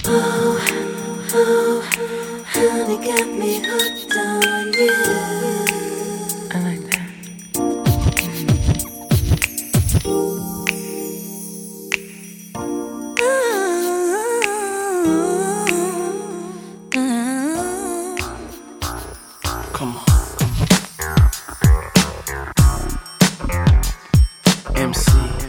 Oh, honey got me hooked on you. I like that. Come on. MC.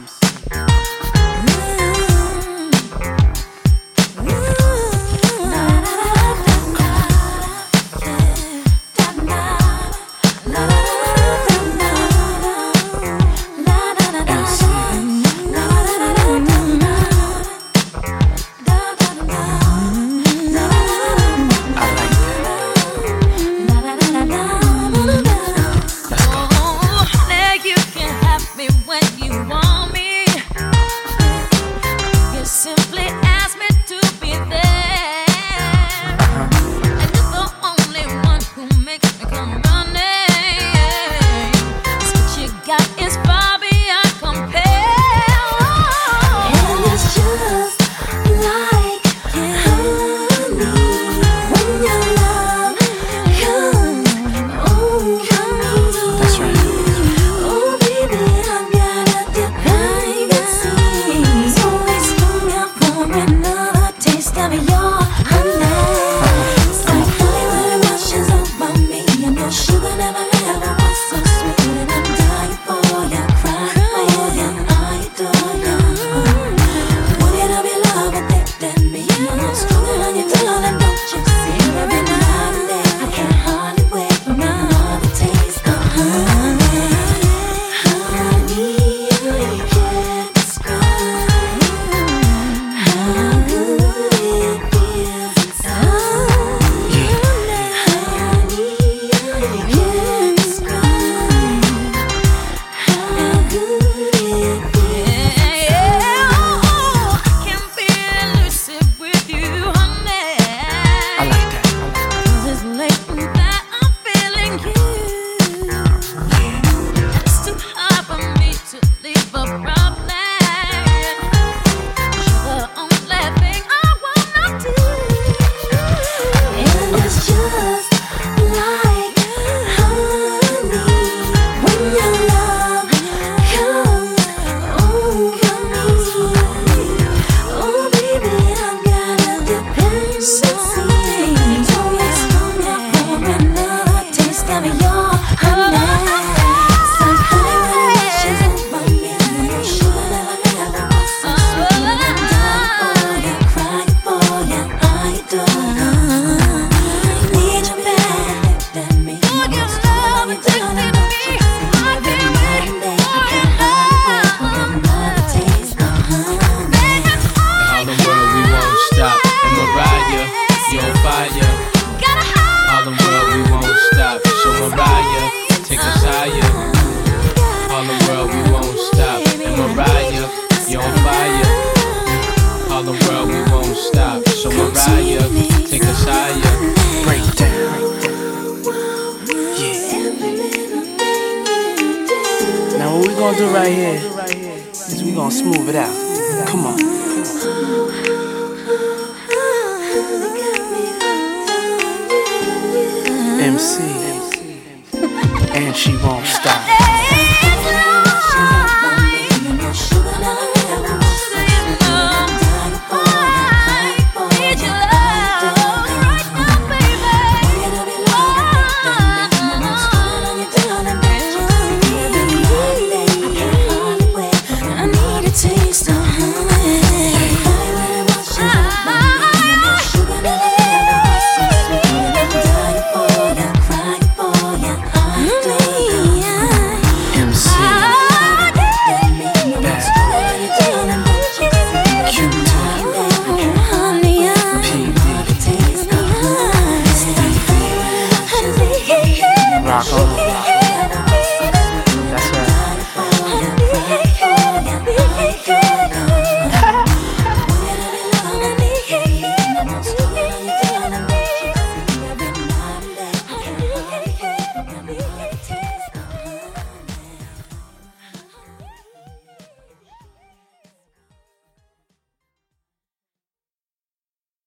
Simply ask me to be there, and you're the only one who makes me come running. 'Cause what you got is far beyond compare, and it's just like honey when your love comes. Oh, comes. That's right. Oh, baby, I've got a dependency. So another taste of your honey. It's like honey when it washes over me. And your sugar never ever was so sweet. And I'm dying for you, crying for you, I adore you. Wanting to be loved and addicted me. I'm stronger on your darling, don't you see? Every night and day I can't hardly wait for another taste of honey. Honey, I can't describe how good it feels inside. Honey, I can't describe how good it feels inside. I can be elusive with you, honey. I like that. 'Cause it's late that I'm feeling you. It's too hard for me to leave a problem. You're the only thing I wanna do. And it's just like honey when your love comes. Oh, comes. Oh, baby, I've got a dependency. Don't waste on me for another taste of your honey. It's like honey when it washes over me. And your sugar never ever was so sweet. And I'm dying for you, crying for you, I adore you. Need you back, that me. Your love addicted me. Every night and day I can't hardly wait for another taste of honey. All the world we won't stop. And Mariah, you on fire. All the world we won't stop. So Mariah, take us higher. All the world we won't stop. And Mariah, you on fire. All the world we won't stop. So Mariah, take us higher. Break down. Yeah. Now what we gonna do right here is we gonna smooth it out. Come on. MC. And she won't stop.